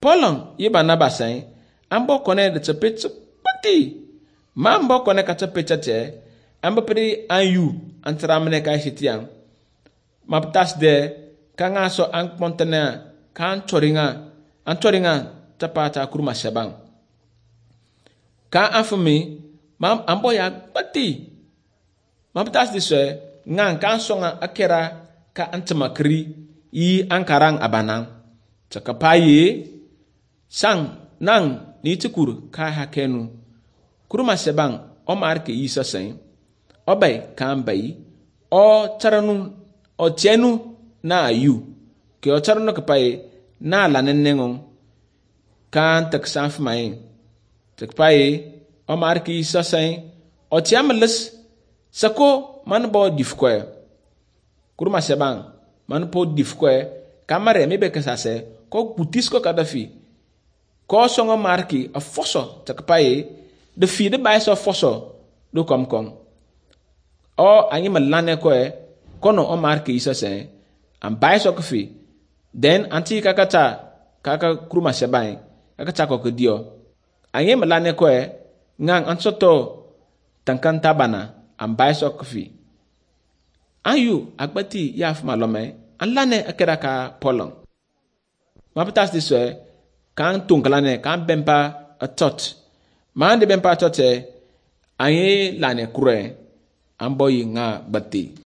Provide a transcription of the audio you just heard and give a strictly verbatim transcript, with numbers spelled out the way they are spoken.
Polong yi Barnabas sai ambo kone de chapet pati mambo kone ka chapet chache ambo pri ayu antramne ka hitiang maptas de kanga so ang pontena kan choringa an choringa tapata kurma shabang ka afumi mam ambo ya pati maptas de so ngang kan songa akera ka antmakri yi ankarang abanang chakapayi sang nang ni tukur ka hakenu kuruma sebang o marke isa sen obay kan bay o charanu o chenu na yu ke o charanu ka pay na lanenengon kan tak sanf mai tak pay o marke isa sen o chiamles sako man bo difkwe kuruma sebang man po difkwe kamare mi be kasase ko butis ko kadafi ko songo marki a fosso takpaye de fi de bay so fosso do kom kom o anyi malane ko e kono o marki isa se am bay so ko fi den anti kakata kaka kruma sebay kaka ko ko dio anyi malane ko e ngang ansoto tankan tabana am bay so ko fi ayu agbati yaf malome an lane akera ka polong mapatas di so kan tungkalane kan bempa a tot man de bempa tote aye lane kure amboyi nga batti